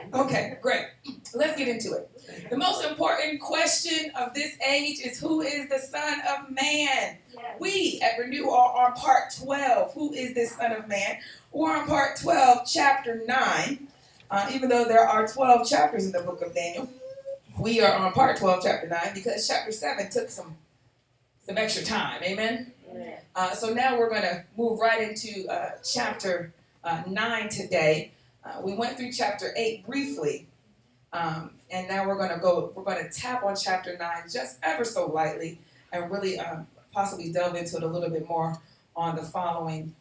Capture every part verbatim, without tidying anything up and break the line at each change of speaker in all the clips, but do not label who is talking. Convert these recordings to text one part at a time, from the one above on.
Okay, great. Let's get into it. The most important question of this age is, who is the Son of Man? We at Renew are on part twelve. Who is this Son of Man? We're on part twelve, chapter nine. Uh, even though there are twelve chapters in the book of Daniel, we are on part twelve, chapter nine, because chapter seven took some, some extra time. Amen? Uh, so now we're going to move right into uh, chapter uh, nine today. Uh, we went through chapter eight briefly, um, and now we're going to go, we're going to tap on chapter nine just ever so lightly and really um, possibly delve into it a little bit more on the following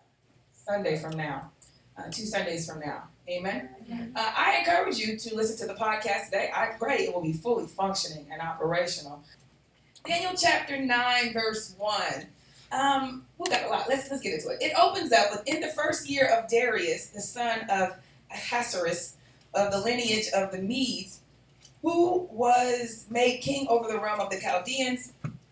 Sunday from now, uh, two Sundays from now. Amen? Uh, I encourage you to listen to the podcast today. I pray it will be fully functioning and operational. Daniel chapter nine, verse one. Um, we got a lot. Let's let's get into it. It opens up with, in the first year of Darius, the son of Ahasuerus, of the lineage of the Medes, who was made king over the realm of the Chaldeans.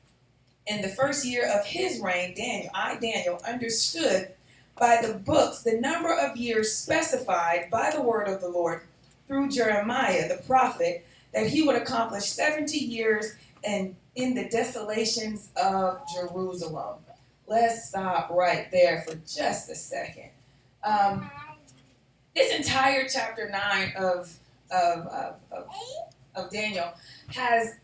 In the first year of his reign, Daniel, I, Daniel, understood by the books the number of years specified by the word of the Lord through Jeremiah the prophet, that he would accomplish seventy years and in the desolations of Jerusalem. Let's stop right there for just a second. Um, this entire chapter nine of, of, of, of, of Daniel has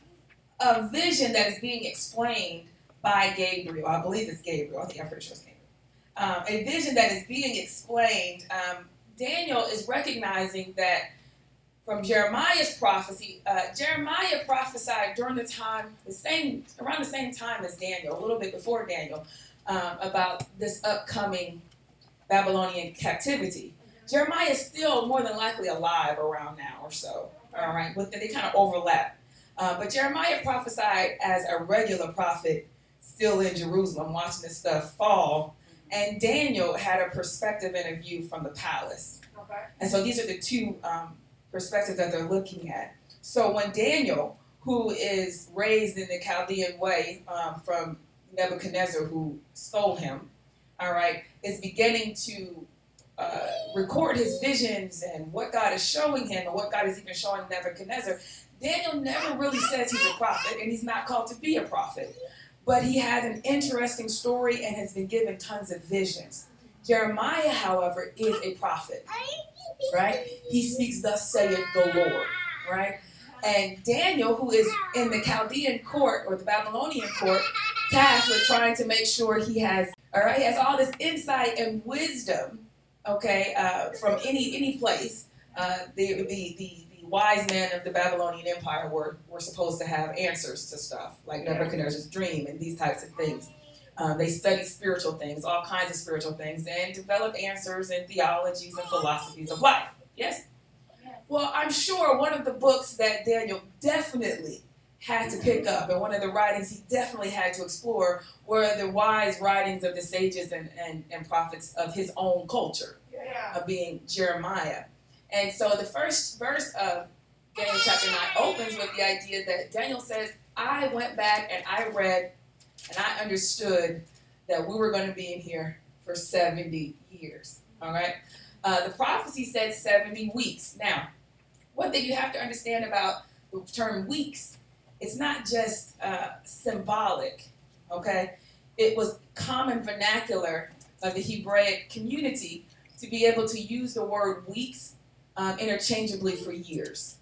a vision that is being explained by Gabriel. I believe it's Gabriel. I think I'm pretty sure it's Gabriel. Um, a vision that is being explained. Um, Daniel is recognizing that from Jeremiah's prophecy, uh, Jeremiah prophesied during the time, the same, around the same time as Daniel, a little bit before Daniel, um, about this upcoming Babylonian captivity. Jeremiah is still more than likely alive around now or so, all right, but they kind of overlap. Uh, but Jeremiah prophesied as a regular prophet still in Jerusalem, watching this stuff fall, and Daniel had a perspective and a view from the palace. Okay. And so these are the two um, perspectives that they're looking at. So when Daniel, who is raised in the Chaldean way um, from Nebuchadnezzar, who stole him, all right, is beginning to uh, record his visions and what God is showing him and what God is even showing Nebuchadnezzar, Daniel never really says he's a prophet, and he's not called to be a prophet. But he has an interesting story and has been given tons of visions. Jeremiah, however, is a prophet, right? He speaks, thus saith the Lord, right? And Daniel, who is in the Chaldean court or the Babylonian court, tasked with trying to make sure he has, all right, he has all this insight and wisdom, okay, uh, from any any place. Uh, the, the, the, the wise men of the Babylonian Empire were, were supposed to have answers to stuff, like Nebuchadnezzar's dream and these types of things. Um, they studied spiritual things, all kinds of spiritual things, and developed answers in theologies and philosophies of life. Yes? Well, I'm sure one of the books that Daniel definitely had to pick up, and one of the writings he definitely had to explore, were the wise writings of the sages and, and, and prophets of his own culture, yeah. of being Jeremiah. And so the first verse of Daniel chapter nine opens with the idea that Daniel says, I went back and I read and I understood that we were going to be in here for seventy years. All right? Uh, the prophecy said seventy weeks. Now, one thing you have to understand about the term weeks, it's not just uh, symbolic, okay? It was common vernacular of the Hebraic community to be able to use the word weeks um, interchangeably for years,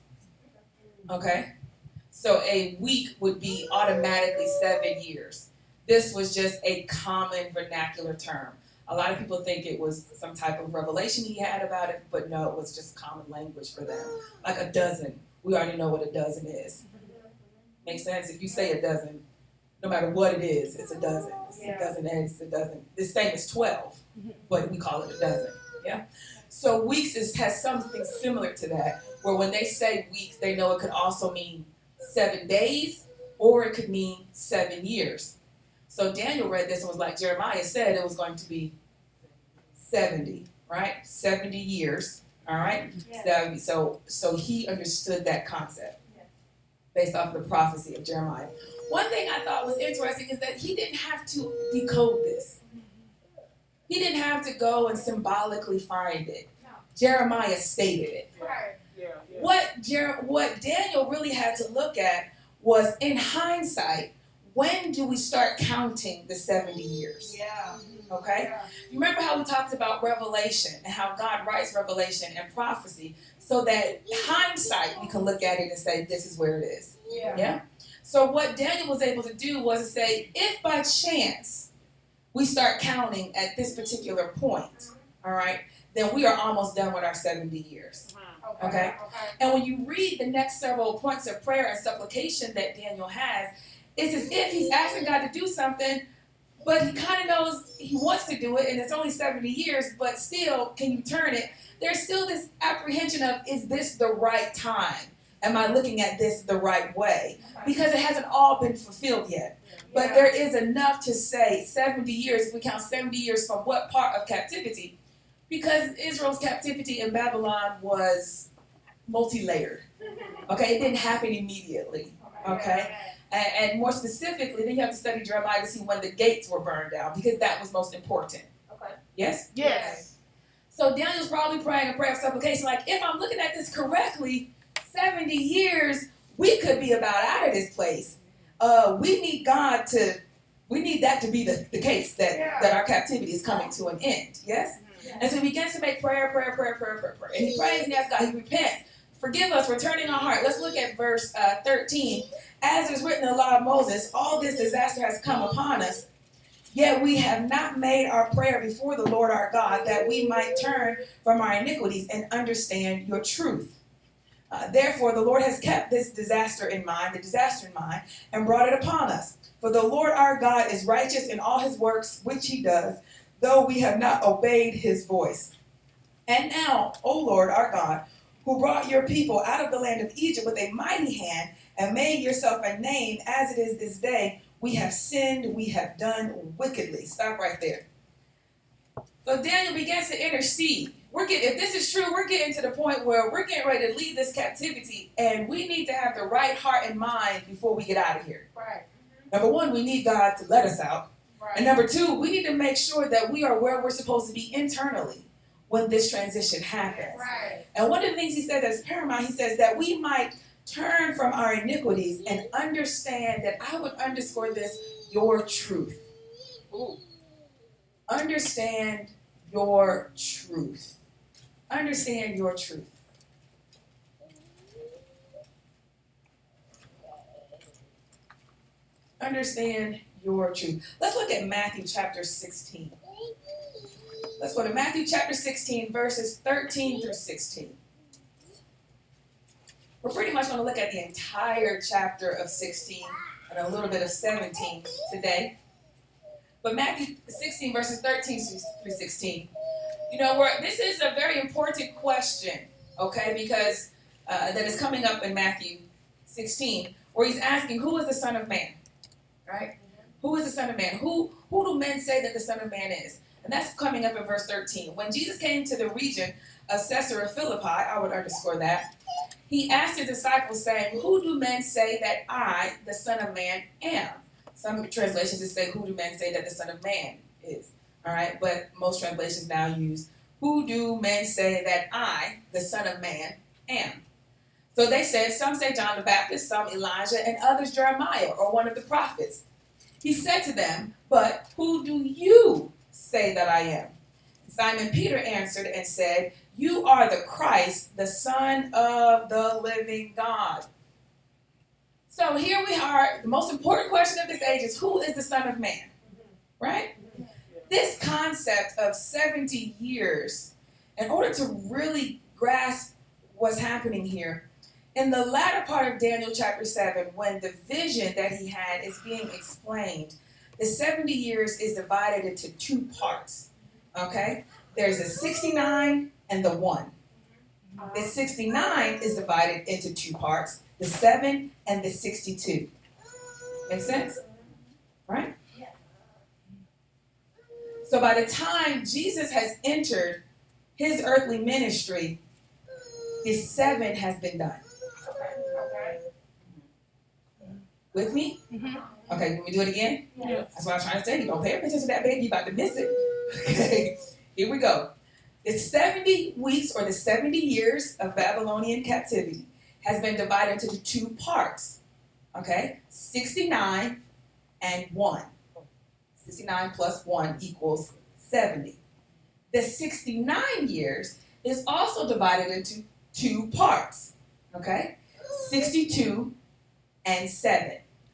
okay? So a week would be automatically seven years. This was just a common vernacular term. A lot of people think it was some type of revelation he had about it, but no, it was just common language for them. Like a dozen. We already know what a dozen is. Makes sense? If you say a dozen, no matter what it is, it's a dozen. It's yeah. a dozen eggs, it's a dozen. This thing is twelve, but we call it a dozen. Yeah? So weeks is, has something similar to that, where when they say weeks, they know it could also mean seven days, or it could mean seven years. So Daniel read this and was like, Jeremiah said it was going to be seventy, right? seventy years, all right? Yeah. So, so, so he understood that concept yeah. based off of the prophecy of Jeremiah. One thing I thought was interesting is that he didn't have to decode this. He didn't have to go and symbolically find it. No. Jeremiah stated it. Right. Yeah. Jer- what Daniel really had to look at was, in hindsight, when do we start counting the seventy years?
Yeah.
Okay?
Yeah.
You remember how we talked about Revelation and how God writes Revelation and prophecy so that hindsight we can look at it and say, this is where it is.
Yeah.
Yeah? So what Daniel was able to do was to say, if by chance we start counting at this particular point, all right, then we are almost done with our seventy years.
Okay.
Okay. And when you read the next several points of prayer and supplication that Daniel has, it's as if he's asking God to do something, but he kind of knows he wants to do it, and it's only seventy years, but still, can you turn it? There's still this apprehension of, is this the right time? Am I looking at this the right way? Because it hasn't all been fulfilled yet. But
Yeah.
there is enough to say seventy years, if we count seventy years from what part of captivity? Because Israel's captivity in Babylon was multi-layered. Okay, it didn't happen immediately. Okay? And, and more specifically, then you have to study Jeremiah to see when the gates were burned down, because that was most important.
Okay.
Yes?
Yes.
So Daniel's probably praying a prayer of supplication, like, if I'm looking at this correctly, seventy years, we could be about out of this place. Uh, we need God to, we need that to be the, the case, that,
Yeah.
that our captivity is coming to an end. Yes? And so he begins to make prayer, prayer, prayer, prayer, prayer, prayer. And he prays and asks God, he repents. Forgive us, we're turning our heart. Let's look at verse uh, thirteen. As is written in the law of Moses, all this disaster has come upon us, yet we have not made our prayer before the Lord our God, that we might turn from our iniquities and understand your truth. Uh, therefore, the Lord has kept this disaster in mind, the disaster in mind, and brought it upon us. For the Lord our God is righteous in all his works which he does, though we have not obeyed his voice. And now, O Lord our God, who brought your people out of the land of Egypt with a mighty hand and made yourself a name as it is this day, we have sinned, we have done wickedly. Stop right there. So Daniel begins to intercede. We're getting, if this is true, we're getting to the point where we're getting ready to leave this captivity, and we need to have the right heart and mind before we get out of here.
Right.
Number one, we need God to let us out.
Right.
And number two, we need to make sure that we are where we're supposed to be internally when this transition happens.
Right.
And one of the things he says that's paramount, he says that we might turn from our iniquities and understand that, I would underscore this, your truth. Ooh. Understand your truth. Understand your truth. Understand your truth. Let's look at Matthew chapter sixteen. Let's go to Matthew chapter sixteen, verses thirteen through sixteen. We're pretty much going to look at the entire chapter of sixteen and a little bit of seventeen today. But Matthew sixteen, verses thirteen through sixteen. You know, we're, this is a very important question, okay, because uh, that is coming up in Matthew sixteen, where he's asking, who is the Son of Man? Right? Who is the Son of Man? Who, who do men say that the Son of Man is? And that's coming up in verse thirteen. When Jesus came to the region of Caesarea Philippi, I would underscore that, he asked his disciples, saying, who do men say that I, the Son of Man, am? Some translations just say, who do men say that the Son of Man is? All right, but most translations now use, who do men say that I, the Son of Man, am? So they said, some say John the Baptist, some Elijah, and others Jeremiah, or one of the prophets. He said to them, but who do you say that I am? Simon Peter answered and said, you are the Christ, the Son of the living God. So here we are. The most important question of this age is, who is the Son of Man? Right? This concept of seventy years, in order to really grasp what's happening here, in the latter part of Daniel chapter seven, when the vision that he had is being explained, the seventy years is divided into two parts, okay? There's the sixty-nine and the one. The sixty-nine is divided into two parts, the seven and the sixty-two. Make sense? Right? So by the time Jesus has entered his earthly ministry, the seven has been done.
Okay.
With me?
Mm-hmm.
Okay, can we do it again?
Yeah.
That's what I'm trying to tell you. Don't pay attention to that, baby. You're about to miss it. Okay, here we go. The seventy weeks or the seventy years of Babylonian captivity has been divided into two parts. Okay? sixty-nine and one. sixty-nine plus one equals seventy. The sixty-nine years is also divided into two parts. Okay? sixty-two and seven.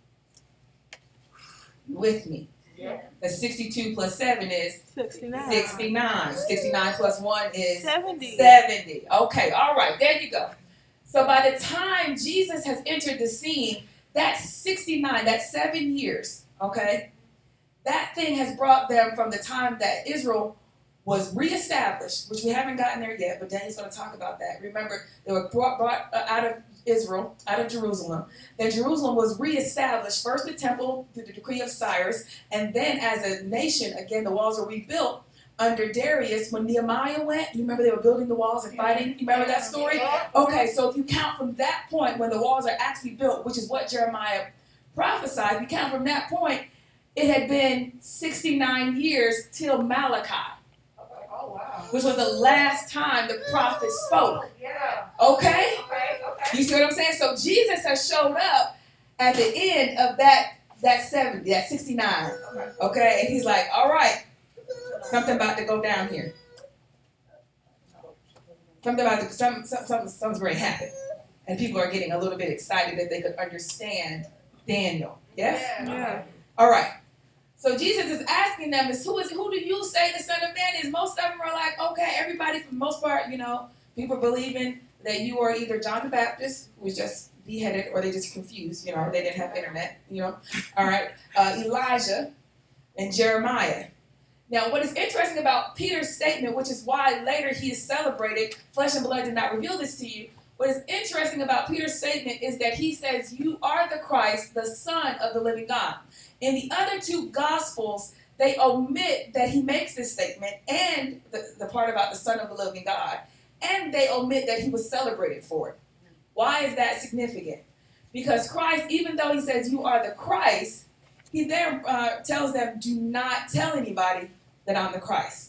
With me. Yeah. The sixty-two plus seven is
sixty-nine.
sixty-nine. sixty-nine plus one is
seventy.
seventy. Okay, all right, there you go. So by the time Jesus has entered the scene, that's sixty-nine, that's seven years, okay? That thing has brought them from the time that Israel was reestablished, which we haven't gotten there yet, but Daniel's going to talk about that. Remember, they were brought, brought out of Israel, out of Jerusalem. Then Jerusalem was reestablished, first the temple through the decree of Cyrus, and then as a nation, again, the walls were rebuilt under Darius when Nehemiah went. You remember they were building the walls and fighting? You remember that story? Okay, so if you count from that point when the walls are actually built, which is what Jeremiah prophesied, if you count from that point, it had been sixty-nine years till Malachi.
Oh, wow.
Which was the last time the prophet spoke.
Yeah.
Okay?
Okay, okay.
You see what I'm saying? So Jesus has showed up at the end of that that seventy, that sixty-nine.
Okay.
Okay? And he's like, all right, something about to go down here. Something about to, some, some, some, something's going to happen. And people are getting a little bit excited that they could understand Daniel. Yes?
Yeah.
Yeah.
All right. So Jesus is asking them, is who is who do you say the Son of Man is? Most of them are like, okay, everybody for the most part, you know, people believing that you are either John the Baptist, who was just beheaded, or they just confused, you know, they didn't have internet, you know. All right, uh, Elijah and Jeremiah. Now, what is interesting about Peter's statement, which is why later he is celebrated, flesh and blood did not reveal this to you. What is interesting about Peter's statement is that he says, you are the Christ, the Son of the living God. In the other two Gospels, they omit that he makes this statement and the, the part about the Son of the living God, and they omit that he was celebrated for it. Why is that significant? Because Christ, even though he says you are the Christ, he then uh, tells them, do not tell anybody that I'm the Christ.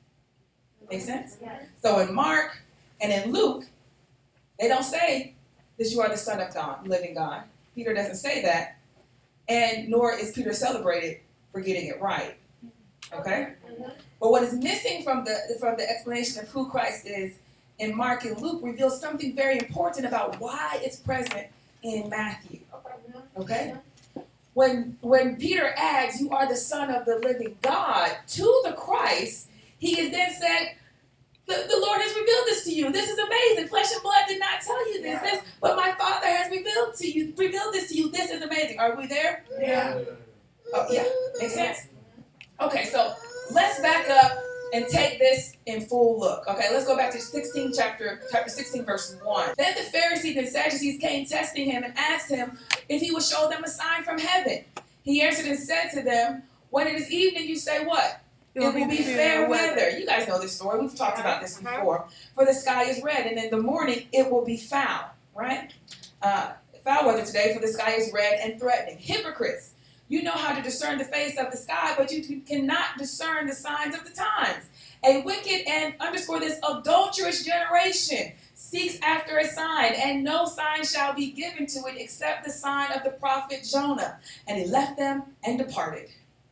Make sense? So in Mark and in Luke, they don't say that you are the Son of God, living God. Peter doesn't say that. And nor is Peter celebrated for getting it right. Okay? Mm-hmm. But what is missing from the from the explanation of who Christ is in Mark and Luke reveals something very important about why it's present in Matthew. Okay? When when Peter adds, you are the Son of the living God, to the Christ, he is then said, the, the Lord has revealed this to you. This is amazing. Flesh and blood did not tell you this, yeah. this, but my Father has revealed to you, revealed this to you. This is amazing. Are we there?
Yeah.
Oh, yeah. Makes sense? Okay, so let's back up and take this in full look. Okay, let's go back to sixteen, chapter, chapter sixteen, verse one. Then the Pharisees and Sadducees came testing him and asked him if he would show them a sign from heaven. He answered and said to them, when it is evening, you say what? It will be fair weather. You guys know this story. We've talked about this before. For the sky is red, and in the morning it will be foul. Right? Uh, foul weather today, for the sky is red and threatening. Hypocrites. You know how to discern the face of the sky, but you cannot discern the signs of the times. A wicked and, underscore this, adulterous generation seeks after a sign, and no sign shall be given to it except the sign of the prophet Jonah. And he left them and departed.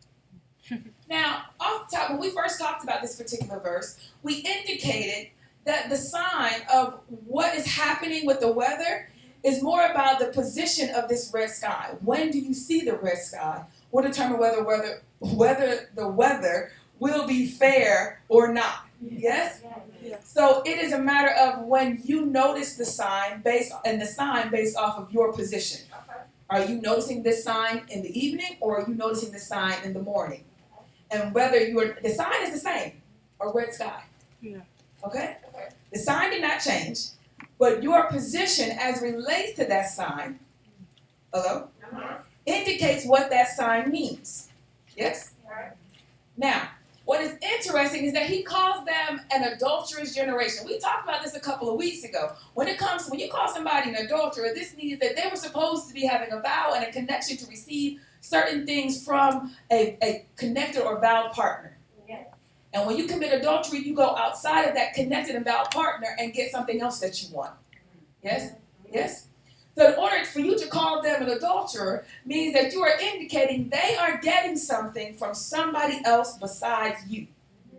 Now, off the top, when we first talked about this particular verse, we indicated that the sign of what is happening with the weather is more about the position of this red sky. When do you see the red sky will determine whether, whether, whether the weather will be fair or not. Yes?
Yes.
So it is a matter of when you notice the sign based and the sign based off of your position. Are you noticing this sign in the evening, or are you noticing the sign in the morning? And whether you are, the sign is the same, a red sky.
Yeah.
Okay? The sign did not change, but your position as relates to that sign, hello, uh-huh. indicates what that sign means. Yes?
Right.
Now, what is interesting is that he calls them an adulterous generation. We talked about this a couple of weeks ago. When it comes, when you call somebody an adulterer, this means that they were supposed to be having a vow and a connection to receive certain things from a, a connected or vowed partner.
Yeah.
And when you commit adultery, you go outside of that connected and vowed partner and get something else that you want. Yes? Yes? So in order for you to call them an adulterer means that you are indicating they are getting something from somebody else besides you.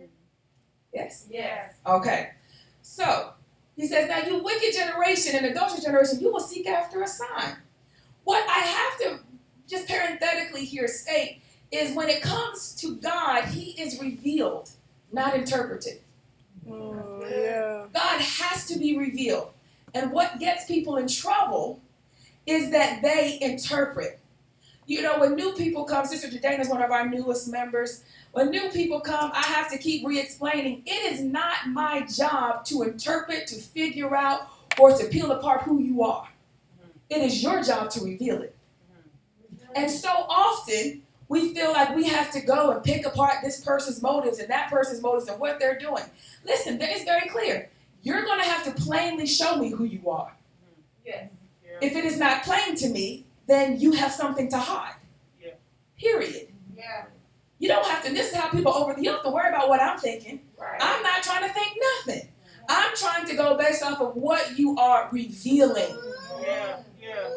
Yes?
Yes.
Okay. So, he says, now you wicked generation and adulterous generation, you will seek after a sign. What I have to just parenthetically here state is when it comes to God, he is revealed, not interpreted.
Oh, yeah.
God has to be revealed. And what gets people in trouble is that they interpret. You know, when new people come, Sister Jadena is one of our newest members. When new people come, I have to keep re-explaining. It is not my job to interpret, to figure out, or to peel apart who you are. It is your job to reveal it. And so often, we feel like we have to go and pick apart this person's motives and that person's motives and what they're doing. Listen, it's very clear. You're going to have to plainly show me who you are.
Yes.
If it is not plain to me, then you have something to hide.
Yeah.
Period.
Yeah.
You don't have to, this is how people over, you don't have to worry about what I'm thinking.
Right.
I'm not trying to think nothing. I'm trying to go based off of what you are revealing.
Yeah. Yeah.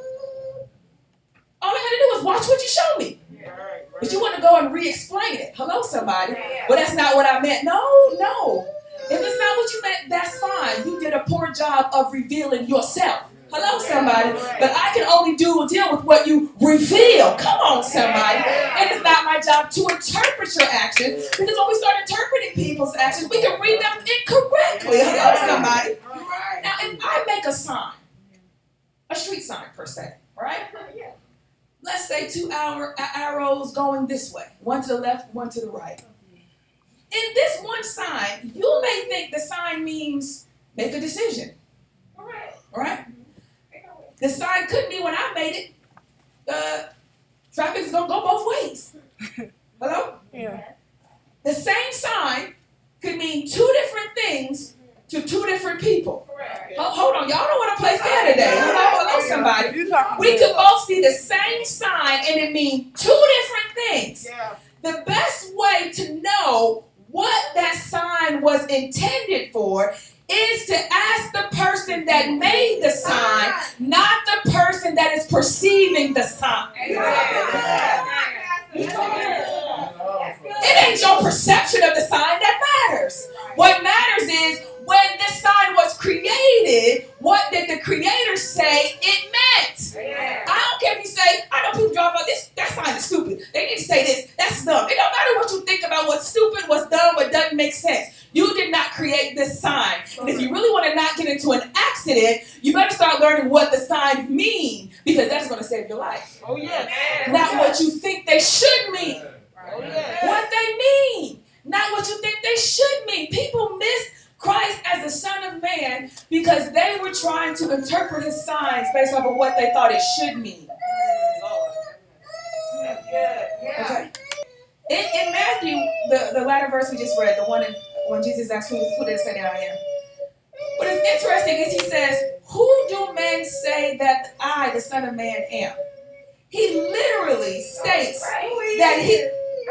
All I got to do is watch what you show me.
Yeah. Right. Right.
But you want to go and re-explain it. Hello, somebody.
Yeah.
Well, that's not what I meant. No, no. If it's not what you meant, that's fine. You did a poor job of revealing yourself. Hello, somebody. But I can only do deal with what you reveal. Come on, somebody. And it's not my job to interpret your actions, because when we start interpreting people's actions, we can read them incorrectly. Hello, somebody.
Right.
Now, if I make a sign, a street sign per se, right?
Yeah.
Let's say two hour, arrows going this way, one to the left, one to the right. In this one sign, you may think the sign means make a decision,
Right.
right? The sign could be when I made it, uh, traffic's gonna go both ways. Hello?
Yeah.
The same sign could mean two different things to two different people.
Correct.
Ho- hold on, y'all don't want to play fair today. Hello, hello, somebody.
You talking
We
good.
could both see the same sign and it mean two different things.
Yeah.
The best way to know what that sign was intended for is to ask the person that made the sign, not the person that is perceiving the sign. It ain't your perception of the sign that matters. What matters is when this sign was created, what did the creator say it meant? I don't care if you say, I know people drive by this, that sign is stupid. They need to say this, that's dumb. It don't matter what you think about what's stupid, what's dumb, what doesn't make sense. You did not create this sign. And if you really want to not get into an accident, you better start learning what the signs mean, because that's going to save your life.
Oh yeah.
Not what you think they should mean.
Oh yeah.
What they mean, not what you think they should mean. People miss Christ as the Son of Man because they were trying to interpret his signs based off of what they thought it should mean.
That's good. Yeah.
Okay. In, in Matthew, the, the latter verse we just read, the one in, when Jesus asked who, who did it say that I am. What is interesting is he says, who do men say that I, the Son of Man, am? He literally states that he...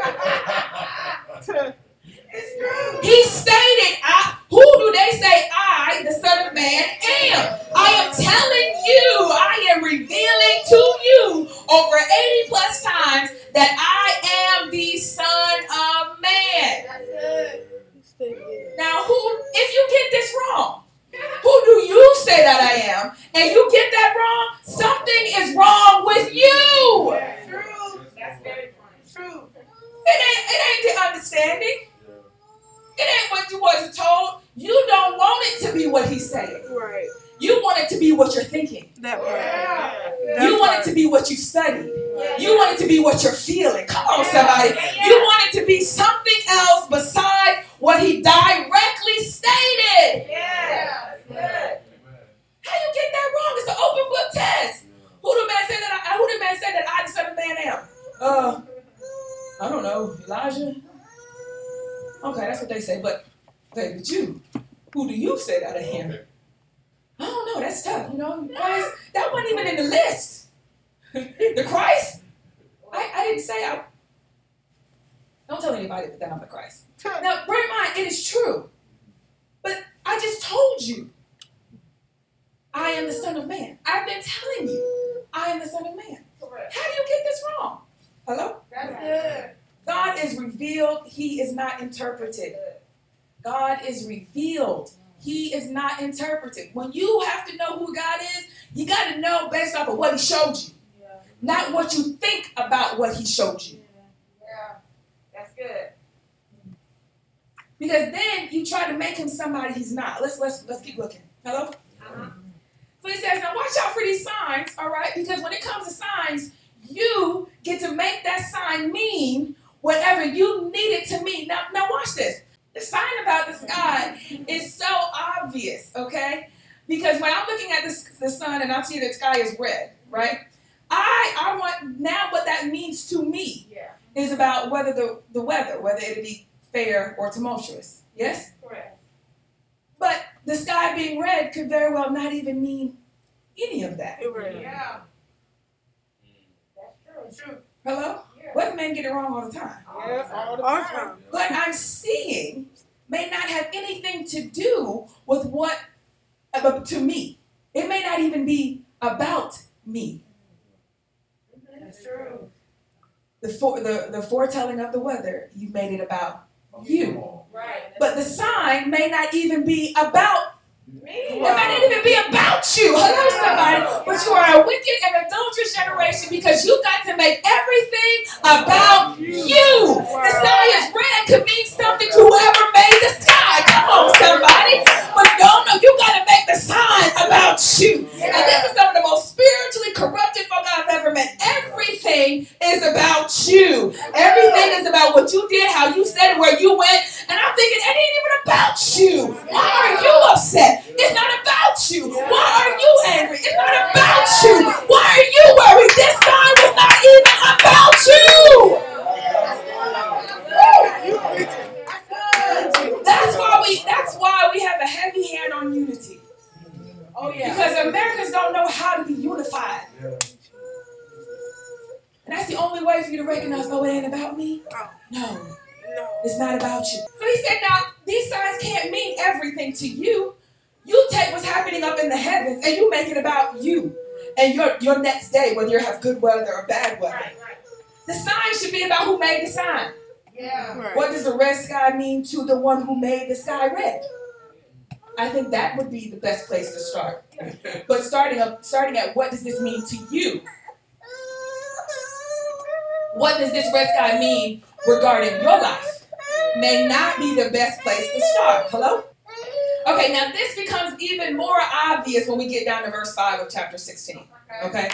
It's true.
He stated, I, who do they say I, the Son of Man, am? I am telling you, I am revealing to you over eighty plus times that I am the Son of Man.
That's good.
Now, who, if you get this wrong, who do you say that I am, and you get that wrong, something is wrong with you.
That's true. That's very true.
It ain't, it ain't the understanding. It ain't what you wasn't told. You don't want it to be what he's saying.
Right.
You want it to be what you're thinking.
That part.
Yeah.
You want it to be what you studied. You want it to be what you're feeling. Come on, somebody. You want it to be something else besides what he directly stated.
Yeah. That's good.
How you get that wrong? It's an open book test. Who the man say that I, who the man say that I, the Son of Man, am? Uh, I don't know. Elijah? Okay, that's what they say, but, okay, but you, who do you say that I am? I don't know, that's tough, you know, Christ, that wasn't even in the list. The Christ? I, I didn't say I, don't tell anybody that I'm the Christ. Now, bear in mind, it is true, but I just told you. I am the Son of Man. I've been telling you, I am the Son of Man.
Correct.
How do you get this wrong? Hello?
That's good.
God is revealed. He is not interpreted. God is revealed. He is not interpreted. When you have to know who God is, you got to know based off of what he showed you,
Yeah.
not what you think about what he showed you.
Yeah. That's good.
Because then you try to make him somebody he's not. Let's let's let's keep looking. Hello?
Uh-huh.
So he says, now watch out for these signs, all right? Because when it comes to signs, you get to make that sign mean whatever you need it to mean. Now, now watch this. The sign about the sky is so obvious, okay? Because when I'm looking at this, the sun and I see the sky is red, right? I I want now what that means to me
Yeah.
is about whether the, the weather, whether it'll be fair or tumultuous. Yes?
Correct.
But the sky being red could very well not even mean any of that.
Yeah. That's true. True.
Hello?
Yeah.
Weathermen get it wrong all the time.
Yeah. All the
All the
time.
time.
What I'm seeing may not have anything to do with what, uh, to me. It may not even be about me.
That's true.
The, for, the, the foretelling of the weather, you've made it about you.
Right.
But the sign may not even be about
Me.
It may not even be about you. Hello, somebody. But you are a wicked and adulterous generation because you've got to make everything about you. The sky is red could mean something to whoever made the sky. Come on, somebody. But no, no, you got to make the sign about you. And this is some of the most spiritually corrupted folk I've ever met. Everything is about you. Everything is about what you did, how you said it, where you went. And I'm thinking, it ain't even about you. Why are you upset? It's not about you. Why are you angry? It's not about you. Why are you worried? This sign was not even about you. That's why we that's why we have a heavy hand on unity.
Oh yeah.
Because Americans don't know how to be unified. And that's the only way for you to recognize, no, it ain't about me. No.
No.
It's not about you. So he said, now, these signs can't mean everything to you. You take what's happening up in the heavens and you make it about you and your, your next day, whether you have good weather or bad weather.
Right. Right.
The sign should be about who made the sign.
Yeah.
Right.
What does the red sky mean to the one who made the sky red? I think that would be the best place to start. But starting up, starting at what does this mean to you? What does this red sky mean regarding your life? May not be the best place to start. Hello? Okay, now this becomes even more obvious when we get down to verse five of chapter sixteen. Okay?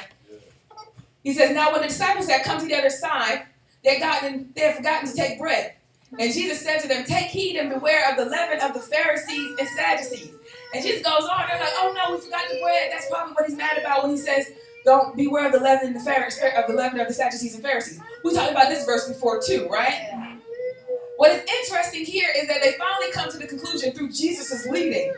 He says, now when the disciples had come to the other side, they had gotten, they had forgotten to take bread. And Jesus said to them, take heed and beware of the leaven of the Pharisees and Sadducees. And Jesus goes on, they're like, oh no, we forgot the bread. That's probably what he's mad about when he says, don't beware of the leaven of the Pharisees, of the leaven of the Sadducees and Pharisees. We talked about this verse before too, right? What is interesting here is that they finally come to the conclusion through Jesus' leading.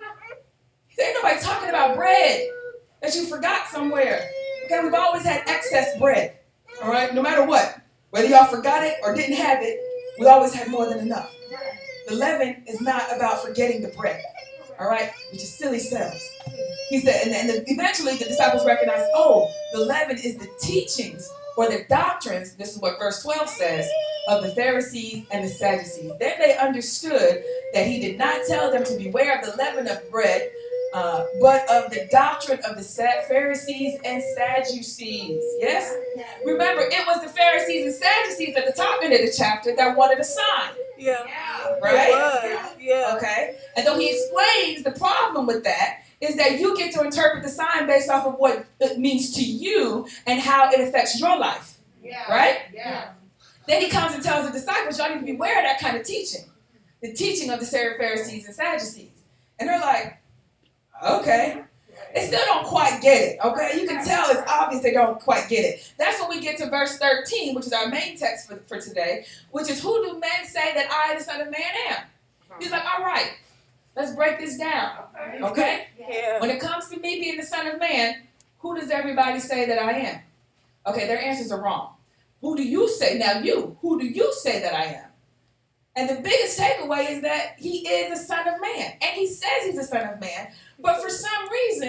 There ain't nobody talking about bread that you forgot somewhere. Okay, we've always had excess bread. All right, no matter what. Whether y'all forgot it or didn't have it, we always had more than enough. The leaven is not about forgetting the bread. All right, which is silly selves. He said, and, and eventually the disciples recognized, oh, the leaven is the teachings or the doctrines, this is what verse twelve says, of the Pharisees and the Sadducees. Then they understood that he did not tell them to beware of the leaven of bread, uh, but of the doctrine of the Pharisees and Sadducees. Yes? Remember, it was the Pharisees and Sadducees at the top end of the chapter that wanted a sign.
Yeah.
Yeah.
Right?
It was. Yeah.
Okay? And though he explains the problem with that is that you get to interpret the sign based off of what it means to you and how it affects your life.
Yeah.
Right?
Yeah.
Then he comes and tells the disciples, y'all need to beware of that kind of teaching. The teaching of the Pharisees and Sadducees. And they're like, okay. They still don't quite get it, okay? You can tell it's obvious they don't quite get it. That's when we get to verse thirteen, which is our main text for, for today, which is, who do men say that I, the Son of Man, am? He's like, all right, let's break this down, okay?
Yeah.
When it comes to me being the Son of Man, who does everybody say that I am? Okay, their answers are wrong. Who do you say? Now you, who do you say that I am? And the biggest takeaway is that he is the Son of Man. And he says he's the Son of Man. But for some reason,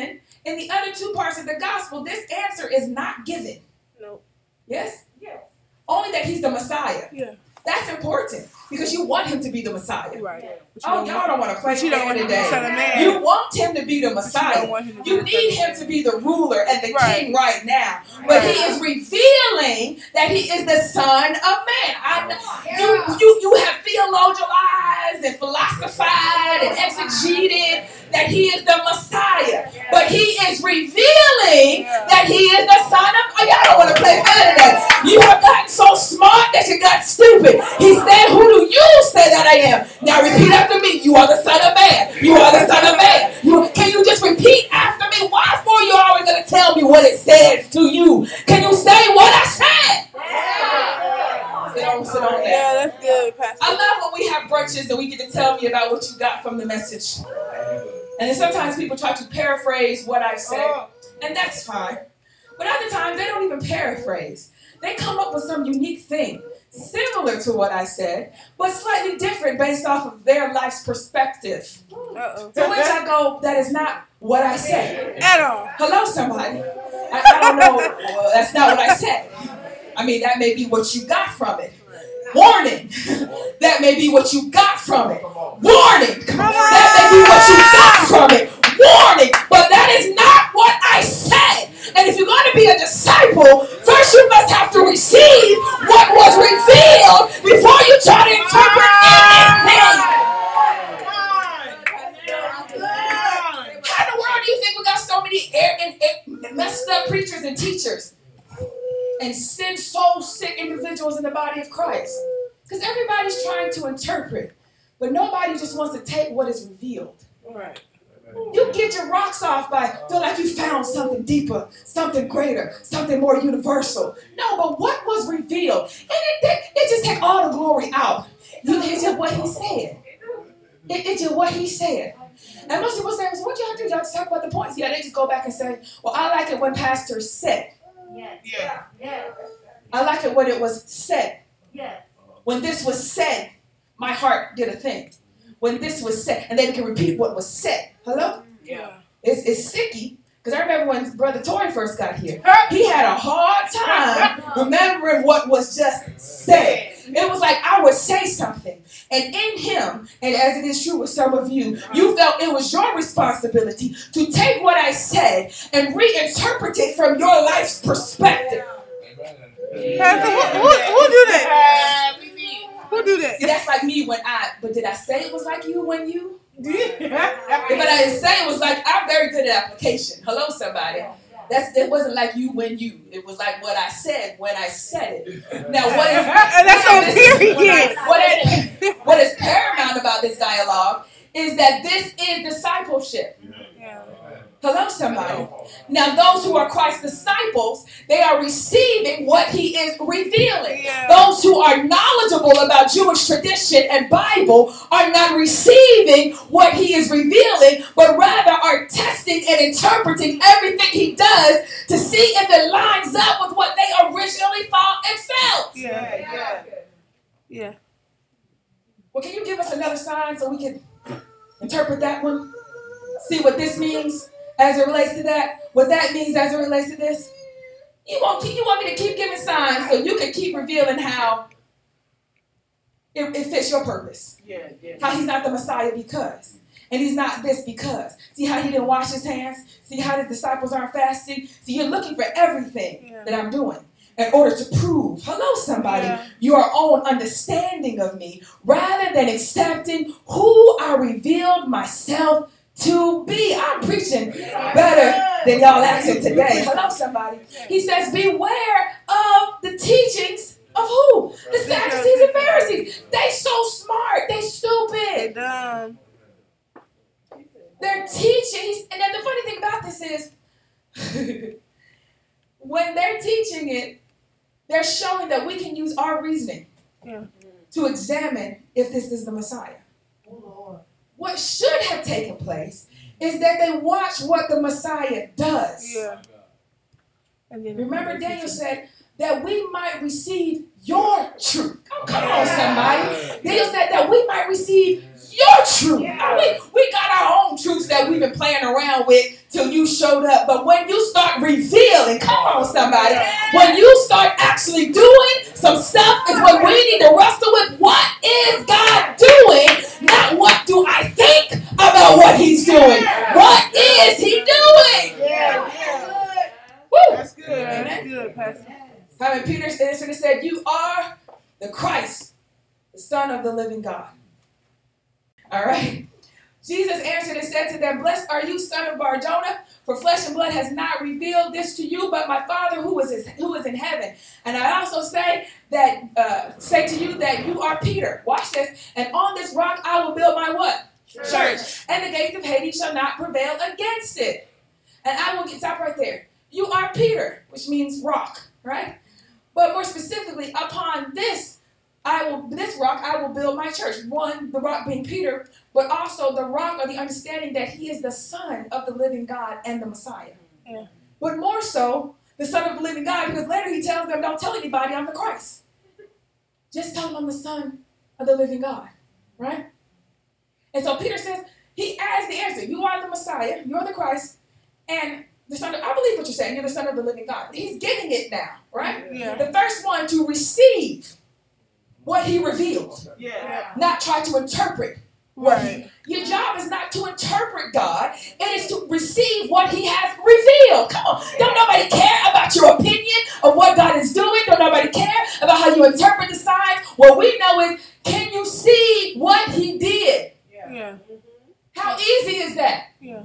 In the other two parts of the gospel, this answer is not given.
Nope.
Yes?
Yes.
Only that he's the Messiah.
Yeah.
That's important because you want him to be the Messiah.
Right. But you
Oh,
don't
y'all
want-
don't want to play
But you don't
fair
want him to be
today.
the son of man.
You want him to be the
But you don't
Messiah.
want him to be
You
the
need
son
him
of
to
man.
be the ruler and the
Right.
king right now. But he is revealing that he is the Son of Man. I know. You, you, you have theologized and philosophized and exegeted that he is the Messiah. But he is revealing that he is the Son of Man. Y'all don't want to play fair today. You have gotten so smart that you got stupid. He said, who do you say that I am? Now repeat after me. You are the Son of Man. You are the Son of Man. You, can you just repeat after me? Why for you always going to tell me what it says to you? Can you say what I said? Sit on, sit on there.
Yeah, that's good, Pastor.
I love when we have brunches and we get to tell me about what you got from the message. And then sometimes people try to paraphrase what I said, and that's fine. But other times they don't even paraphrase. They come up with some unique thing, similar to what I said, but slightly different based off of their life's perspective.
Uh-oh.
To which I go, that is not what I said.
At all.
Hello, somebody. I, I don't know. Well, that's not what I said. I mean, that may be what you got from it. Warning. That may be what you got from it. Warning. That may be what you got from it. Warning. But that is not what I said. And if you're going to be a disciple, first you must have to receive what was revealed before you try to interpret anything. How in the world do you think we got so many air and, and messed up preachers and teachers and sin soul sick individuals in the body of Christ? Because everybody's trying to interpret, but nobody just wants to take what is revealed.
Right.
You get your rocks off by feel like you found something deeper, something greater, something more universal. No, but what was revealed? And it, it, it just take all the glory out. You, it's just what he said. It, it's just what he said. And most people say, so what y'all do? Y'all just talk about the points? Yeah, they just go back and say, well, I like it when pastor said.
Yes.
Yeah.
Yes.
I like it when it was said.
Yes.
When this was said, my heart did a thing. When this was said, and then it can repeat what was said. Hello?
Yeah.
It's, it's sticky. Because I remember when Brother Tory first got here, he had a hard time remembering what was just said. It was like I would say something, and in him, and as it is true with some of you, you felt it was your responsibility to take what I said and reinterpret it from your life's perspective.
Pastor, who, who, who do that? Who do that?
See, that's like me when I, but did I say it was like you when you? If
Yeah.
I didn't say it was like, I'm very good at application. Hello, somebody. That's it wasn't like you when you. It was like what I said when I said it. Now what is
And that's on period.
what is what is paramount about this dialogue is that this is discipleship.
Yeah.
Hello, somebody. Now those who are Christ's disciples, they are receiving what he is revealing.
Yeah.
Those who are knowledgeable about Jewish tradition and Bible are not receiving what he is revealing, but rather are testing and interpreting everything he does to see if it lines up with what they originally thought and felt.
Yeah.
Yeah.
Yeah.
Well, can you give us another sign so we can interpret that one? See what this means as it relates to that? What that means as it relates to this? You want, you want me to keep giving signs so you can keep revealing how it, it fits your purpose.
Yeah, yeah.
How he's not the Messiah because. And he's not this because. See how he didn't wash his hands? See how the disciples aren't fasting? See, you're looking for everything
Yeah.
that I'm doing in order to prove, hello somebody,
Yeah.
your own understanding of me rather than accepting who I revealed myself to be. I'm preaching better than y'all acting today. Hello somebody. He says, beware of the teachings of who? The Sadducees and Pharisees. They so smart. They
They
stupid.
dumb.
They're teaching. And then the funny thing about this is, when they're teaching it, they're showing that we can use our reasoning
Yeah.
to examine if this is the Messiah. What should have taken place is that they watch what the Messiah does.
Yeah. And then
Remember, Daniel said, that we might receive your truth. Oh, come on, somebody. He said that we might receive your truth. I mean, we got our own truths that we've been playing around with till you showed up. But when you start revealing, come on, somebody, when you start actually doing some stuff is when we need to wrestle with what is God doing, not what do I think about what he's doing. What is he doing?
Yeah, yeah.
Woo.
That's good. That's good, Pastor.
Simon Peter answered and said, you are the Christ, the Son of the living God. All right. Jesus answered and said to them, blessed are you, son of Bar-Jonah, for flesh and blood has not revealed this to you, but my Father who is, who is in heaven. And I also say that uh, say to you that you are Peter. Watch this. And on this rock I will build my what? Church. Church. And the gates of Hades shall not prevail against it. And I will get stop right there. You are Peter, which means rock, right? But more specifically, upon this I will, this rock, I will build my church. One, the rock being Peter, but also the rock or the understanding that he is the Son of the living God and the Messiah. Yeah. But more so, the Son of the living God, because later he tells them, don't tell anybody I'm the Christ. Just tell them I'm the Son of the living God, right? And so Peter says, he adds the answer. You are the Messiah, you're the Christ, and the Son of, I believe what you're saying, you're the Son of the living God. He's getting it now, right?
Yeah.
The first one to receive what he revealed.
Yeah.
Not try to interpret what
Right.
he. Your job is not to interpret God. It is to receive what he has revealed. Come on. Don't nobody care about your opinion of what God is doing. Don't nobody care about how you interpret the signs. What we know is, can you see what he did?
Yeah.
How easy is that?
Yeah.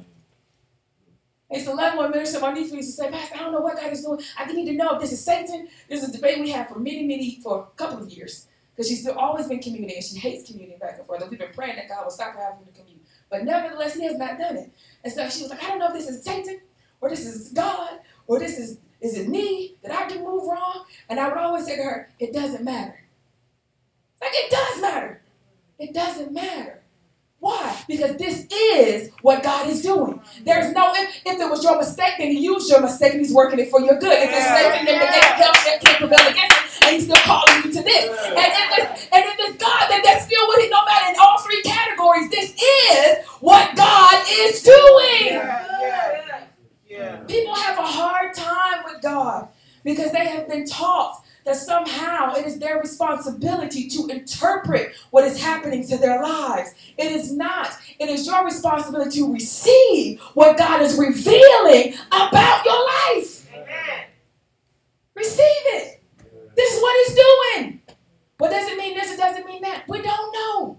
It's the level when Minister Monifa used to say, Pastor, I don't know what God is doing. I need to know if this is Satan. This is a debate we had for many, many, for a couple of years. Because she's still always been commuting, and she hates commuting back and forth. And we've been praying that God will stop her having to commute. But nevertheless, he has not done it. And so she was like, I don't know if this is Satan, or this is God, or this is, is it me? Did I do move wrong? And I would always say to her, it doesn't matter. Like, it does matter. It doesn't matter. Why? Because this is what God is doing. There's no, if, if it was your mistake, then he used your mistake and he's working it for your good. If it's Satan, then the help that can't prevail against it, and he's still calling you to this. And if it's, and if it's God, then that's still what he, no matter in all three categories, this is what God is doing.
Yeah. Yeah.
People have a hard time with God because they have been taught that somehow it is their responsibility to interpret what is happening to their lives. It is not. It is your responsibility to receive what God is revealing about your life.
Amen.
Receive it. This is what he's doing. What does it mean this? It doesn't mean that. We don't know.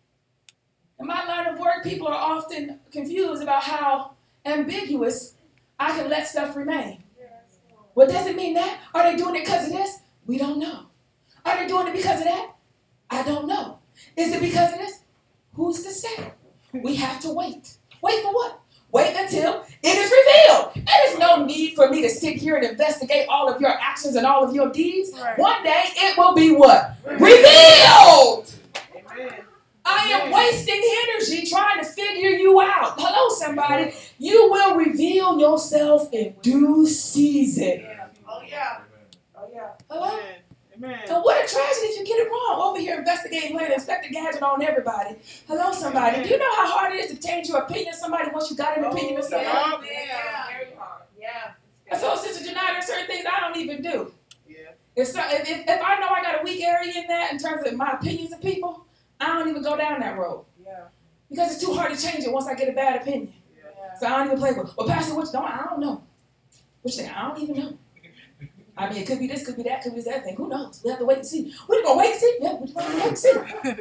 In my line of work, people are often confused about how ambiguous I can let stuff remain. What does it mean that? Are they doing it because of this? We don't know. Are they doing it because of that? I don't know. Is it because of this? Who's to say? We have to wait. Wait for what? Wait until it is revealed. There is no need for me to sit here and investigate all of your actions and all of your deeds.
Right.
One day it will be what? Revealed.
Amen.
I am wasting energy trying to figure you out. Hello, somebody. You will reveal yourself in due season.
Yeah. Oh, yeah. Oh, yeah.
Hello?
Amen. Amen.
And what a tragedy if you get it wrong. Over here investigating, playing Inspector Gadget on everybody. Hello, somebody. Do you know how hard it is to change your opinion of somebody once you got an opinion of somebody?
yeah.
Yeah. Very hard. Yeah.
And so, Sister Janai, there's certain things I don't even do.
Yeah.
If, so, if, if, if I know I got a weak area in that in terms of my opinions of people, I don't even go down that road.
Yeah.
Because it's too hard to change it once I get a bad opinion.
Yeah.
So I don't even play with, well, Pastor, what you don't, I don't know. What you think? I don't even know. I mean, it could be this, could be that, could be that thing. Who knows? We have to wait and see. We're going to wait and see. Yeah, we're going to wait and see.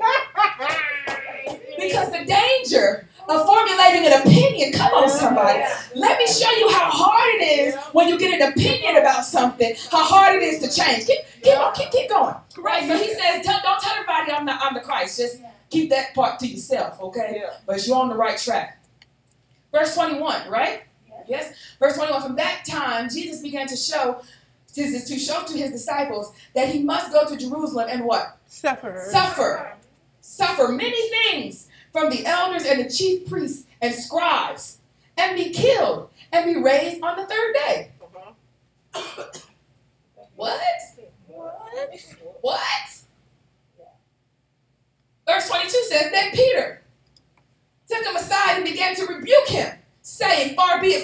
Because the danger of formulating an opinion, come on, somebody. Let me show you how hard it is when you get an opinion about something, how hard it is to change. Keep, keep on, keep, keep going. Right? So he says, tell, don't tell everybody I'm the, I'm the Christ. Just keep that part to yourself, okay?
Yeah.
But you're on the right track. Verse twenty-one, right? Yes. Verse twenty-one, from that time, Jesus began to show to, to show to his disciples that he must go to Jerusalem and what?
Suffer.
Suffer. Suffer many things from the elders and the chief priests and scribes, and be killed, and be raised on the third day.
Uh-huh.
What?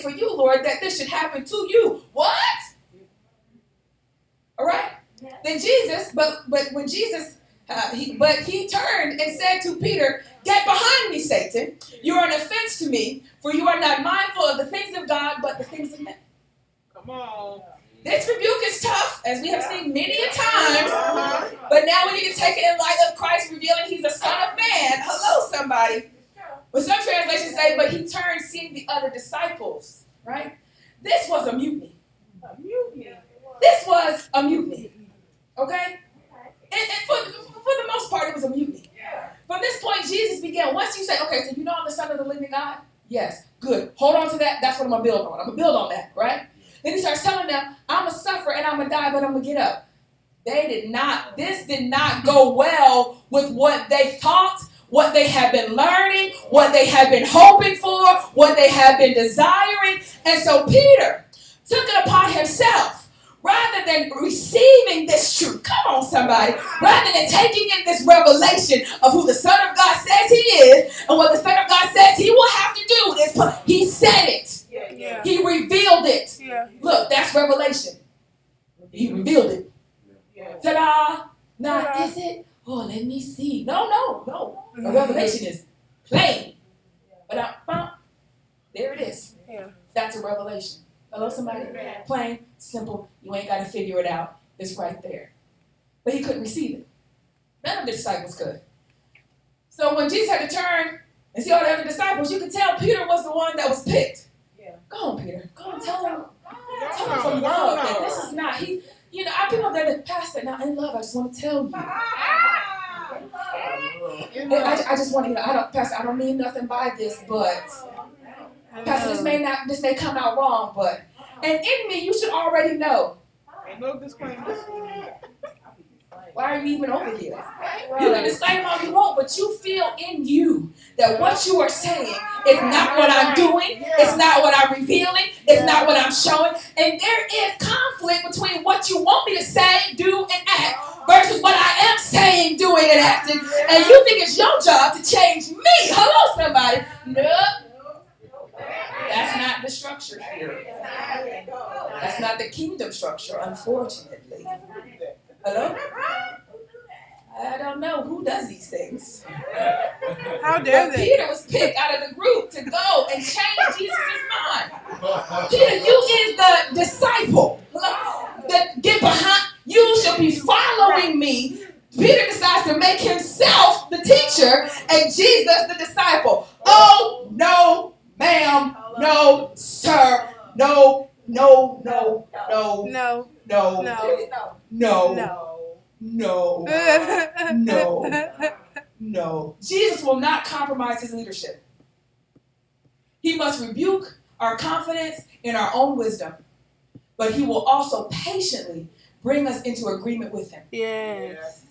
for you, Lord, that this should happen to you. What? All right. Then Jesus, but but when Jesus, uh, he, but he turned and said to Peter, "Get behind me, Satan. You are an offense to me, for you are not mindful of the things of God, but the things of men."
Come on.
This rebuke is tough, as we have seen many a times, but now we need to take it in light of Christ revealing he's a son of man. Hello, somebody. But some translations say, but he turned seeing the other disciples, right? This was a mutiny.
A mutiny.
This was a mutiny, okay? And, and for, for the most part, it was a mutiny. From this point, Jesus began, once you say, okay, so you know I'm the son of the living God? Yes, good. Hold on to that. That's what I'm going to build on. I'm going to build on that, right? Then he starts telling them, I'm going to suffer and I'm going to die, but I'm going to get up. They did not, this did not go well with what they thought, what they had been learning, what they had been hoping for, what they had been desiring. And so Peter took it upon himself, rather than receiving this truth, come on somebody, rather than taking in this revelation of who the Son of God says he is, and what the Son of God says he will have to do, is put, he said it.
Yeah.
He revealed it.
Yeah.
Look, that's revelation. He revealed it.
Yeah.
Ta-da! Now,
Ta-da.
is it? Oh, let me see. No, no, no. A revelation is plain. But I, bum, there it is.
Yeah.
That's a revelation. Hello, somebody? Plain, simple. You ain't got to figure it out. It's right there. But he couldn't receive it. None of the disciples could. So when Jesus had to turn and see all the other disciples, you could tell Peter was the one that was picked.
Yeah.
Go on, Peter. Go on, tell him. Tell him from love that this is not, he, you know, I people up there that pastor, now in love, I just want to tell you. And I, I just want to, you know, I don't, Pastor, I don't mean nothing by this, but, Pastor, this may not, this may come out wrong, but, and in me, you should already know.
Ain't no disclaimers.
Why are you even over here? You can disclaim all you want, but you feel in you that what you are saying is not what I'm doing, it's not what I'm revealing, it's not what I'm showing, and there is conflict between what you want me to say, do, and act versus what I am saying, doing, and acting, and you think it's your job to change me. Hello, somebody. Nope. That's not the structure here. That's not the kingdom structure, unfortunately. Hello? I don't know who does these things.
How dare
But
they?
Peter was picked out of the group to go and change Jesus' mind. Peter, you is the disciple. That get behind, you should be following me. Peter decides to make himself the teacher and Jesus the disciple. Oh, no, ma'am, no, sir, no, no, no, no,
No.
no,
No.
no,
No.
no, no, no. Jesus will not compromise his leadership. He must rebuke our confidence in our own wisdom, but he will also patiently bring us into agreement with him.
Yes.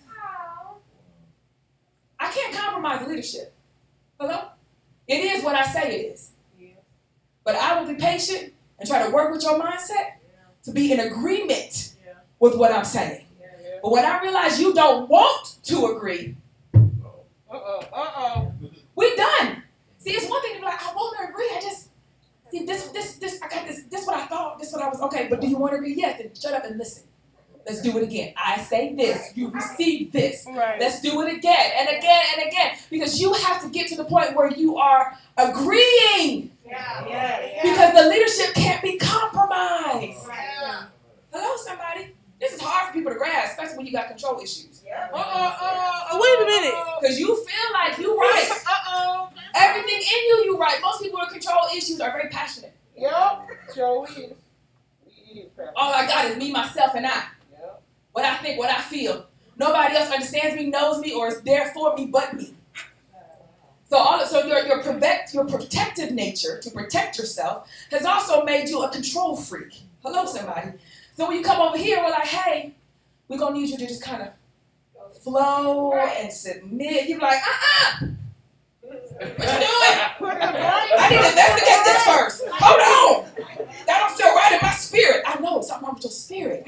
I can't compromise leadership. Hello? It is what I say it is. But I will be patient and try to work with your mindset to be in agreement with what I'm saying. But when I realize you don't want to agree,
Uh-oh. Uh-oh.
we done. See, it's one thing to be like, I want to agree. I just, see, this, this, this, I got this, this what I thought, this what I was, okay, but do you want to agree? Yes, then shut up and listen. Let's do it again. I say this, you receive this.
Right.
Let's do it again and again and again. Because you have to get to the point where you are agreeing.
Yeah. Yeah.
Because the leadership can't be compromised.
Yeah.
Hello, somebody. This is hard for people to grasp, especially when you got control issues.
Yeah.
Uh-oh. Uh-oh. Wait a minute.
Because you feel like you're right.
Uh-oh.
Everything in you, you're right. Most people with control issues are very passionate.
Yep. Sure is. He is passionate.
All I got is me, myself, and I.
Yep.
What I think, what I feel. Nobody else understands me, knows me, or is there for me but me. So all so your your protect your protective nature to protect yourself has also made you a control freak. Hello, somebody. So when you come over here, we're like, hey, we're gonna need you to just kind of flow and submit. You're like, uh-uh. What you doing? I need to investigate this first. Hold on. That don't feel right in my spirit. I know, something wrong with your spirit.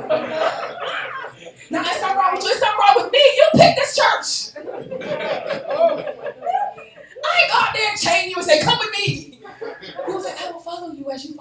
Now, it's something wrong with you. It's something wrong with me. You picked this church. I ain't go out there and chain you and say, come with me. He was like, I will follow you as you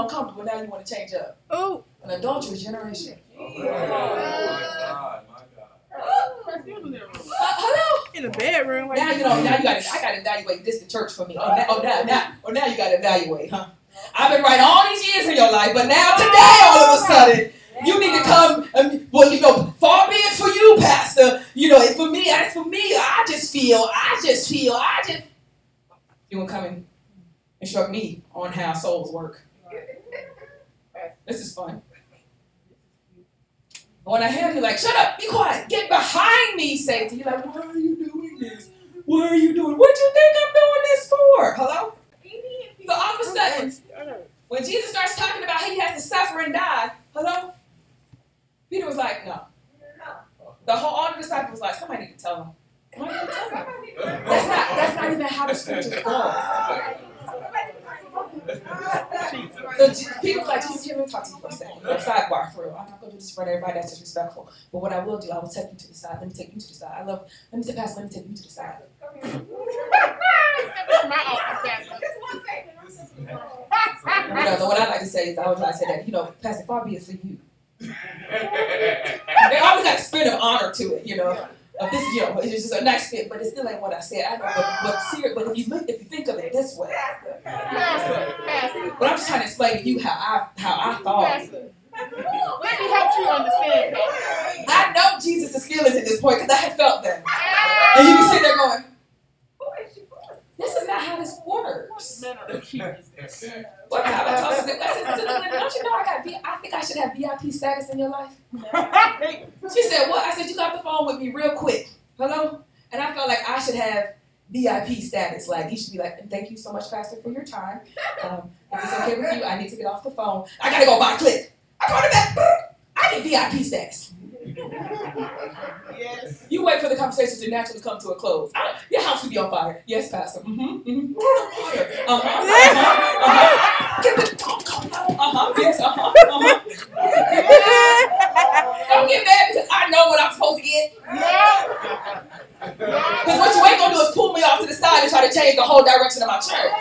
uncomfortable. Now you want to change up.
Oh.
An adulterous generation.
Oh, my God, my God.
Uh, hello.
In the bedroom.
Now you know. Now you got to. I got to evaluate this the church for me. Oh, now, oh, now, now, oh, now you got to evaluate, huh? I've been right all these years in your life, but now today, all of a sudden, you need to come. Um, well, you know, far be it for you, Pastor. You know, for me, as for me, I just feel. I just feel. I just. You want to come and instruct me on how souls work? This is fun. When I hear you like, shut up, be quiet, get behind me, Satan. You're like, why are you doing this? Why are you doing? What do you think I'm doing this for? Hello? So all of a sudden, when Jesus starts talking about how he has to suffer and die, hello? Peter was like, no. The whole all the disciples was like, somebody need to tell him. Why did you tell him? That's not that's not even how the scriptures go. So people like, Jesus, here, let me talk to you for a second. No, sidebar, for real. I'm not going to do this for everybody. That's disrespectful. But what I will do, I will take you to the side. Let me take you to the side. I love, let me take, Pastor, let me take you to the side. You know, what I like to say is, I always like to say that, you know, Pastor, far be it for you. They always got a spirit of honor to it, you know. Of this, you know, it's just a nice fit, but it still ain't what I said. I know, but but, serious, but if you look, if you think of it this way, but I'm just trying to explain to you how I how I thought.
Let me help you understand.
I know Jesus' feelings at this point because I have felt them, and you can sit there going, "This is not how this works." What kind of toss is it? I said, don't you know I got? V- I think I should have V I P status in your life. She said, "What?" I said, "You got the phone with me real quick. Hello?" And I felt like I should have V I P status. Like, you should be like, "Thank you so much, Pastor, for your time. Um, if it's okay with you, I need to get off the phone. I gotta go buy a click. I called it back. I get V I P status."
Yes.
You wait for the conversation to naturally come to a close. I, your house will be on fire. Yes, Pastor. Mm-hmm. Mm-hmm. Uh-huh. Uh-huh. Uh-huh. Get the talk. Uh-huh. Yes. Uh-huh. Uh-huh. Don't get mad because I know what I'm supposed to get. Because what you ain't gonna do is pull me off to the side and try to change the whole direction of my church.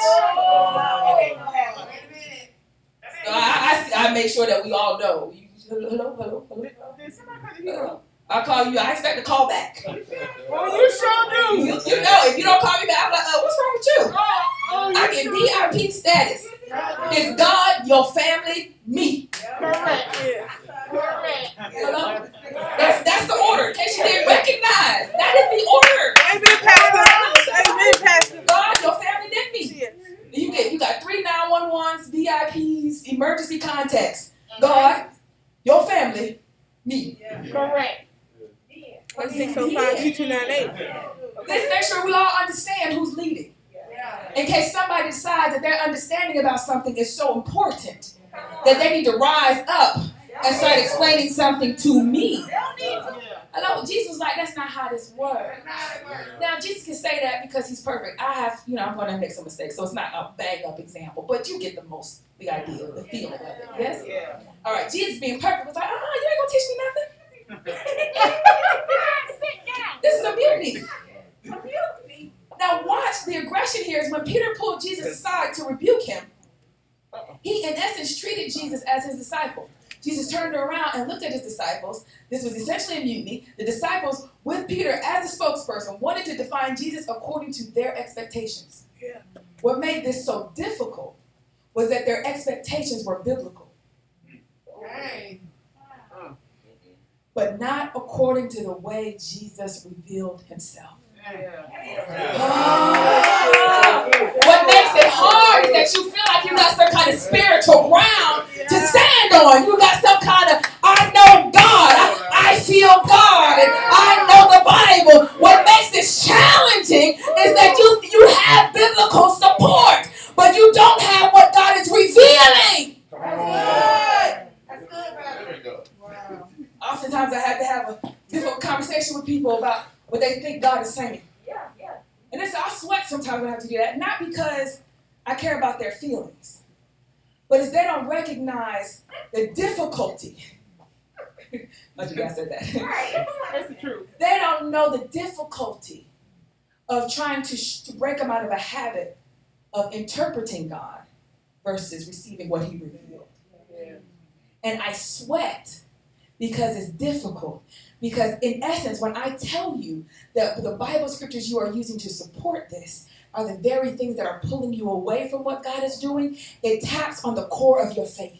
So I, I, I make sure that we all know. Hello, hello, hello, hello. I'll call you. I expect a call back.
Oh, you sure do.
You, you know, if you don't call me back, I'm like, uh, what's wrong with you?
Oh, you
I get V I P status. It's God, your family, me.
Correct. Yeah. Correct.
Hello? That's, that's the order. In case you didn't recognize. That is the order.
Amen, Pastor. Amen, Pastor.
God, your family, then me. You get you got three nine one ones, V I Ps, emergency contacts. God, your family, me.
Correct. six oh five, two two nine eight.
Let's make sure we all understand who's leading. In case somebody decides that their understanding about something is so important that they need to rise up and start explaining something to me. Hello, Jesus was like, that's not how this works. Now, Jesus can say that because he's perfect. I have, you know, I'm going to make some mistakes, so it's not a bang up example, but you get the most, the idea, the feeling of it. Yes?
Yeah.
All right, Jesus being perfect was like, uh-uh, you ain't going to teach me nothing. This is a mutiny. Now watch, the aggression here is when Peter pulled Jesus aside to rebuke him. He, in essence, treated Jesus as his disciple. Jesus turned around and looked at his disciples. This was essentially a mutiny. The disciples, with Peter as the spokesperson, wanted to define Jesus according to their expectations.
Yeah.
What made this so difficult was that their expectations were biblical.
Right.
But not according to the way Jesus revealed himself.
Yeah.
Oh. What makes it hard is that you feel like you got some kind of spiritual ground to stand on. You got some kind of, I know God, I, I feel God, and I know the Bible. What makes this challenging is that you, you have biblical support, but you don't have what God is revealing.
That's good. Wow.
Oftentimes I have to have a difficult conversation with people about what they think God is saying.
Yeah, yeah.
And it's, I'll sweat sometimes when I have to do that, not because I care about their feelings, but it's they don't recognize the difficulty. Like you guys said that.
That's the truth.
They don't know the difficulty of trying to, sh- to break them out of a habit of interpreting God versus receiving what he revealed. And I sweat because it's difficult. Because in essence, when I tell you that the Bible scriptures you are using to support this are the very things that are pulling you away from what God is doing, it taps on the core of your faith.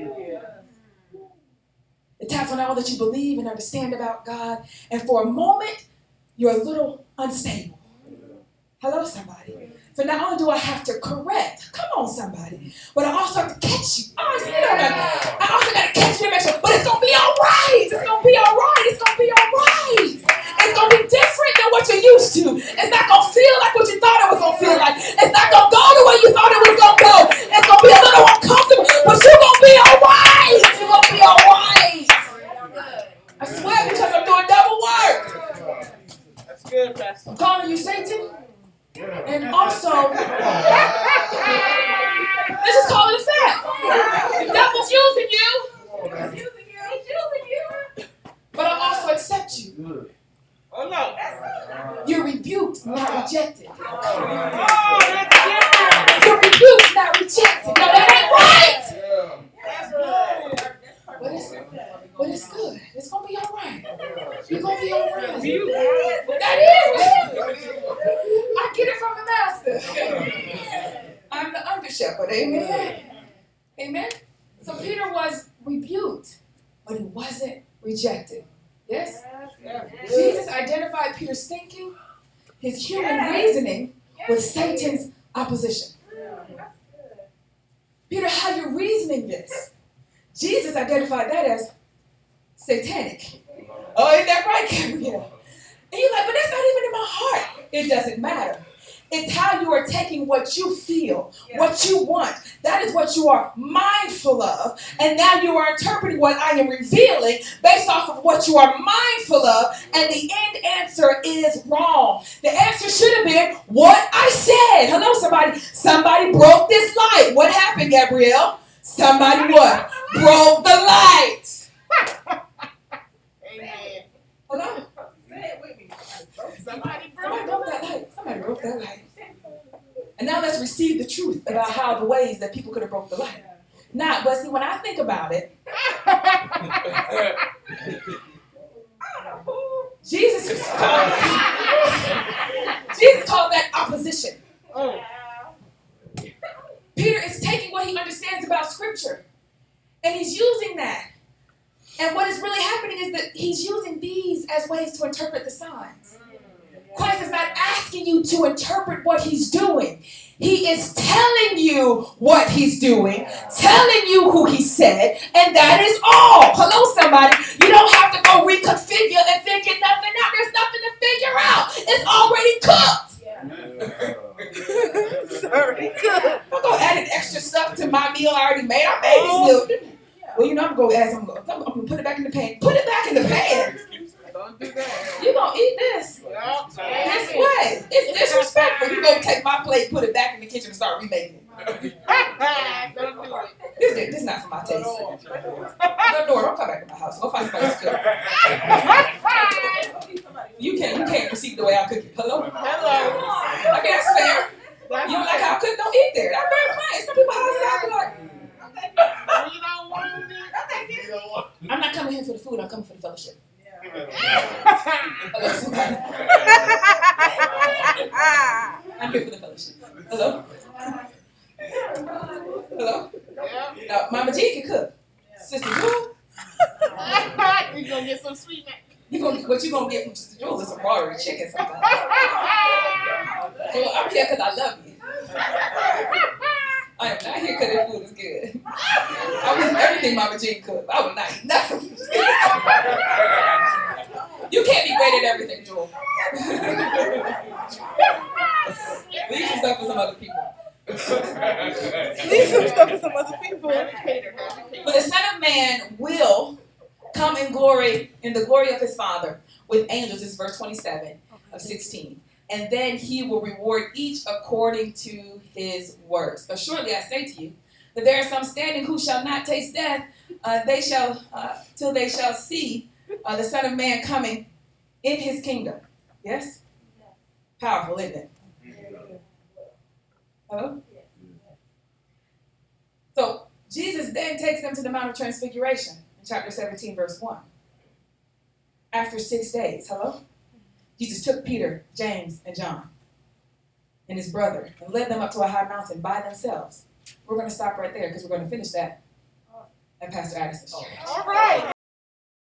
It taps on all that you believe and understand about God. And for a moment, you're a little unstable. Hello, somebody. So not only do I have to correct, come on, somebody, but I also have to catch you. Oh, you know, I also got to catch you and make sure, but it's going to be all right. It's going to be all right. It's going to be all right. It's going to be different than what you're used to. It's not going to feel like what you thought it was going to feel like. It's not going to go the way you thought it was going to go. It's going to be a little uncomfortable, but you're going to be all right. You're going to be all right. I swear because I'm doing double work.
That's good, Pastor.
I'm calling you Satan. And also, let's just call it a fact. The devil's using you. He's using you. But I also accept you.
Oh, no.
You're rebuked, not rejected.
Oh, that's different.
You're rebuked, not rejected. No, that ain't right.
That's good.
But it's, but it's good. It's going to be all right. You're going to be all right.
You.
That is. I get it from the master. I'm the under shepherd. Amen. Amen. So Peter was rebuked, but he wasn't rejected. Yes? Jesus identified Peter's thinking, his human reasoning, with Satan's opposition. Peter, how you're reasoning this? Jesus identified that as satanic. Oh, isn't that right, Gabrielle? And you're like, but that's not even in my heart. It doesn't matter. It's how you are taking what you feel, what you want. That is what you are mindful of. And now you are interpreting what I am revealing based off of what you are mindful of. And the end answer is wrong. The answer should have been what I said. Hello, somebody. Somebody broke this light. What happened, Gabrielle? Somebody what? Broke the light.
Amen.
Hello?
Somebody
Somebody
broke
broke that light. Somebody broke that light. And now let's receive the truth about how the ways that people could have broke the light. Now, but see, when I think about it, Jesus was called, Jesus called that opposition.
Oh.
Peter is taking what he understands about Scripture, and he's using that. And what is really happening is that he's using these as ways to interpret the signs. Christ is not asking you to interpret what he's doing. He is telling you what he's doing, telling you who he said, and that is all. Hello, somebody. You don't have to go reconfigure and figure nothing out. There's nothing to figure out. It's already cooked.
Sorry. Good.
I'm going to add an extra stuff to my meal I already made. I made this meal, didn't I? Well, you know, I'm going to add some. I'm going to put it back in the pan. Put it back in the pan.
Don't do that.
You're going to eat this.
Nope.
This way. It's disrespectful. You go take my plate, put it back in the kitchen, and start remaking it.
Don't do it.
This, this is not for my taste. No, no, don't come back to my house. Go find somebody to cook. You can't, you can't receive the way I cook it. Hello?
Hello.
I mean, that's fair. You don't like how I cook, don't eat there. That's very fine. Some people's houses, I be like,
You don't want it.
I'm not coming here for the food, I'm coming for the fellowship. Hello, somebody. I'm here for the fellowship. Hello? Hello?
Yeah.
Now, Mama G can cook. Sister Jewel,
You gonna get some sweet mac.
you gonna, what you gonna get from Sister Jewel is some raw chicken sometimes. Jewel, I'm here because I love you. I am not here because the food is good. I was everything Mama G cooked. I would not eat nothing. You can't be great at everything, Jewel. Leave some stuff for some other people.
Leave some stuff for some other people.
But the Son of Man will come in glory, in the glory of his Father, with angels. This is verse twenty-seven of sixteen. And then he will reward each according to his works. Assuredly, I say to you, that there are some standing who shall not taste death, uh, they shall, uh, till they shall see uh, the Son of Man coming in his kingdom. Yes? Powerful, isn't it? Hello? So, Jesus then takes them to the Mount of Transfiguration in chapter seventeen, verse one. After six days, hello? Jesus took Peter, James, and John and his brother and led them up to a high mountain by themselves. We're going to stop right there because we're going to finish that at Pastor Addison's church.
All right.